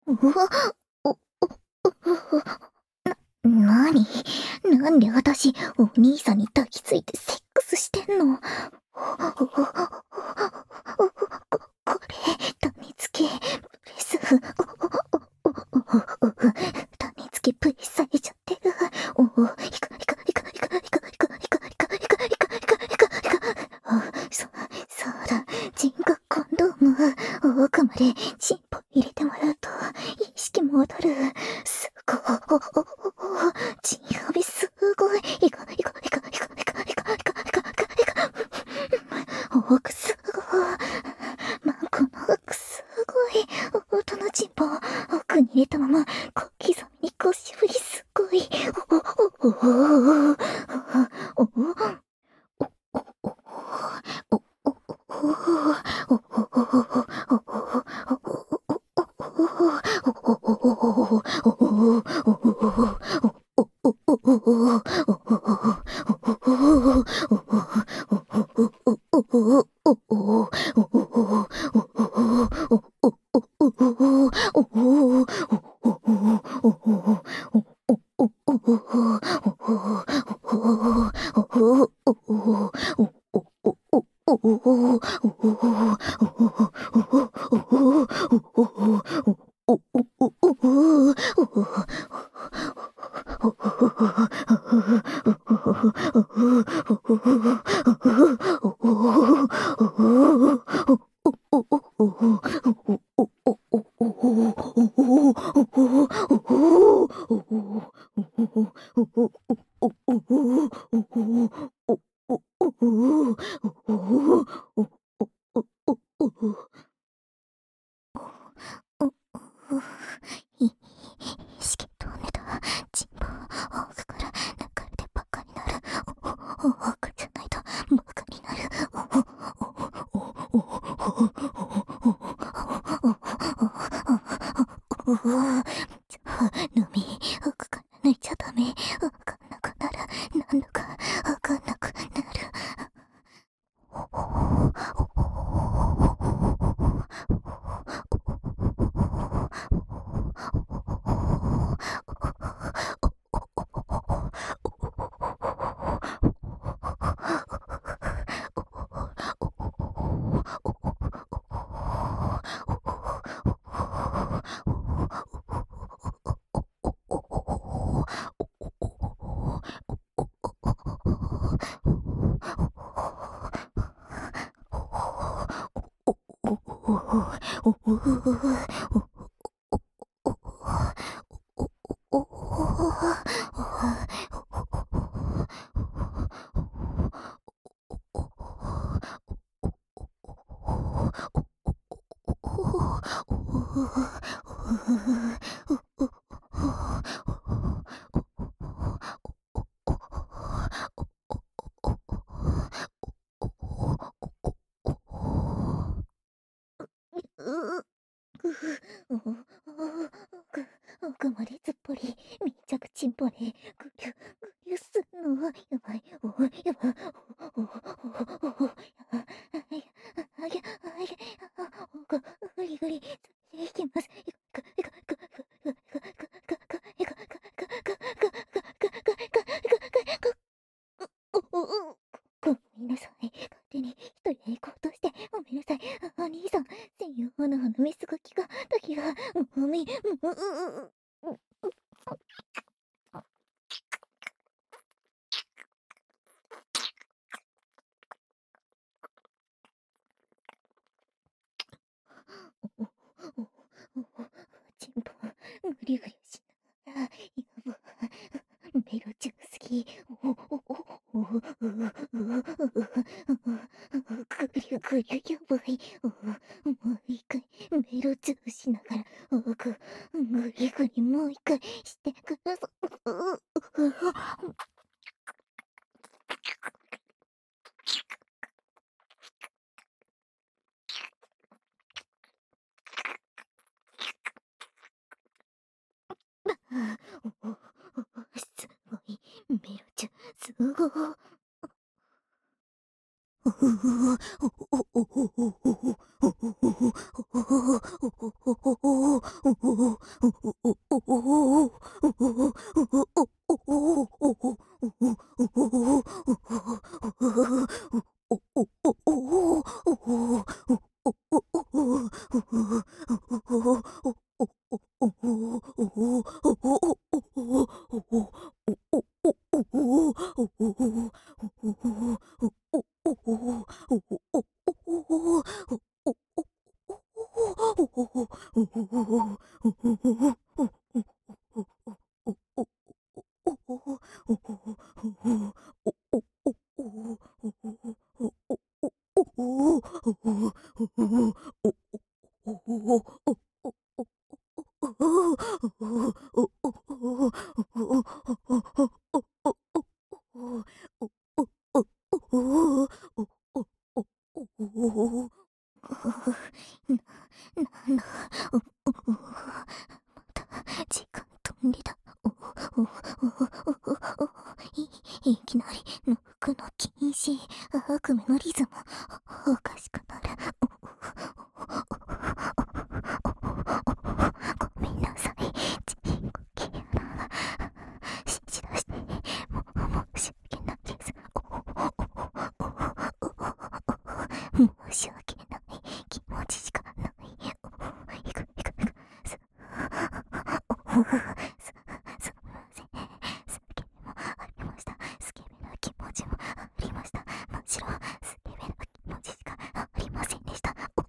うわ、お、なになんで私、お兄さんに抱きついてセックスしてんの？これ、種付け、プレス、種付けプレスされちゃってる。おいか、いか、いか、いか、いか、いか、いか、いか、いか、いか、いか、いか、いか、いか、いか、そうだ、人工コンドーム、奥までチンポ入れてもらうと、意識戻る。すごい、チンアビすごい、いか、いか、いか、いか、いか、いか、いか、いか、いか、いか、いか、奥すごい、マンコの奥すごい、音のチンポ、奥に入れたまま、小刻みに腰振りすごい、意識飛んでた。チンポ、奥から流れてバカになる。奥じゃないとバカになる。飲み、奥から抜いちゃダメ。わかんなくなる。なんだかわかんなくなる。奥までずっぽり、密着チンポで、ぐりゅ、ぐりゅすんの。やばい、やばい、ぐりぐり、いきます。ごめんなさい。勝手に一人で行こうとして、ごめんなさい。お兄さん、専用のミスが時が、み、チンポ、ぐりぐりしながら、メロ中好き。ぐりゅぐりゅやばい。もう一回、メロ中しながら、ぐりぐりもう一回してください。すごい、メロちゃん、すごい。 なんだ、時間飛んでた。いきなり抜くの禁止。悪夢のリズムおかしくなる。ごめんなさい、ちんこきやら信じ出して申し訳ないです。申し訳ない気持ちしかない。いくすみません。スケベもありました。スケベな気持ちもありました。むしろスケベな気持ちしかありませんでした。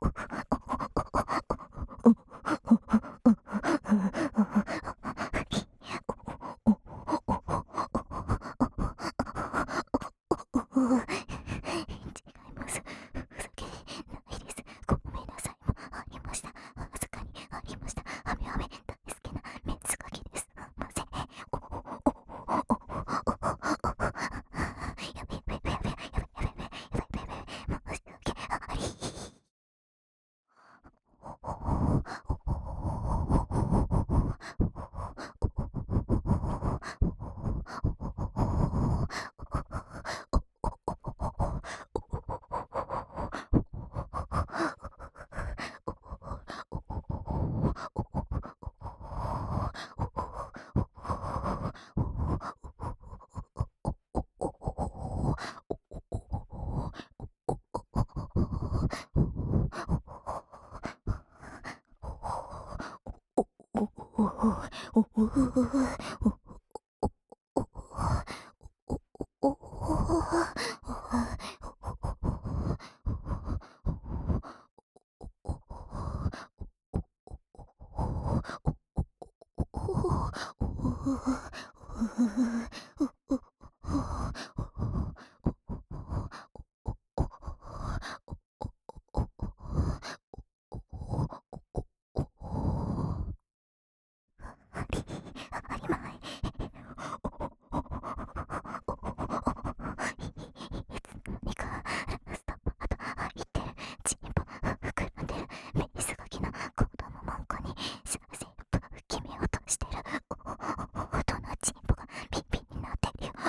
違います。ふざけないです。ごめんなさいもありました。わずかにありました。大好きなメンズガキです。すいません。やべやべやべやべやべやべやべやべ申し訳あり。ありまい。いつの間にかスタバと入ってるチンポ膨らんでるメリスガキの子供文句に全部決めようとしてる大人チンポがピンピンになってるよ。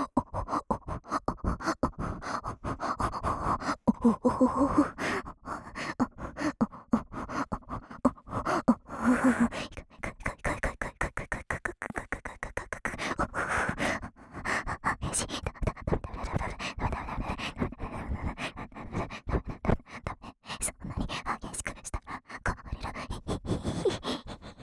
そんなに激しくしたら壊れる。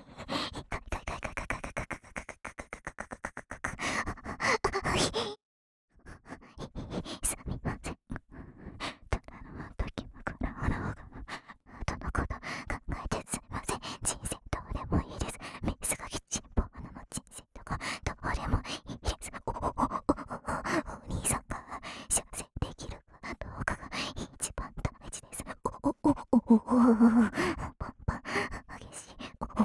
すみません。ただの時枕をの方が後のこと考えてすみません。人生どうでもいいです。メスがきちんぽの人生とかどうでもいいです。お兄さんが射精できるかどうかが一番大事です。パンパン激しい。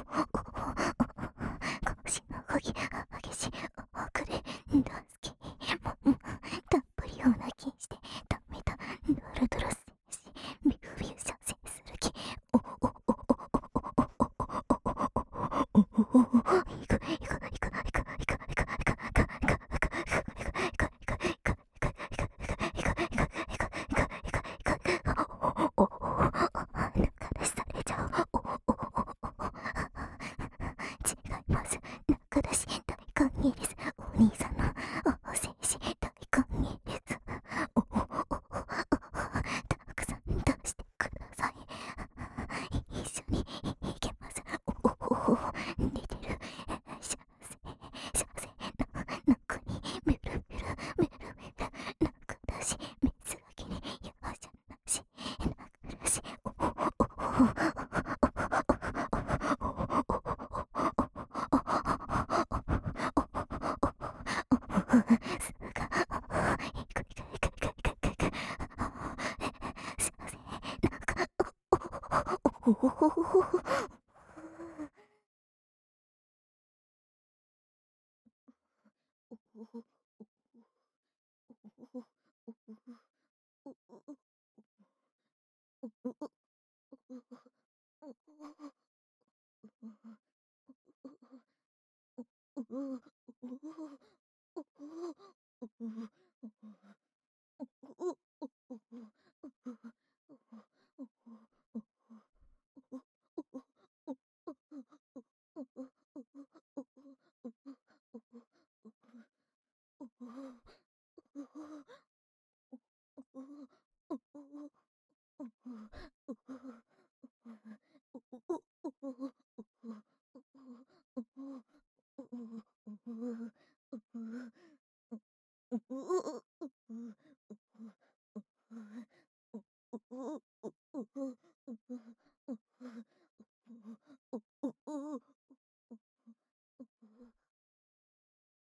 腰の動き激しい。遅れダンスキーたっぷりをなきしてダメだ。ドロドロせしビュービュー射精する気。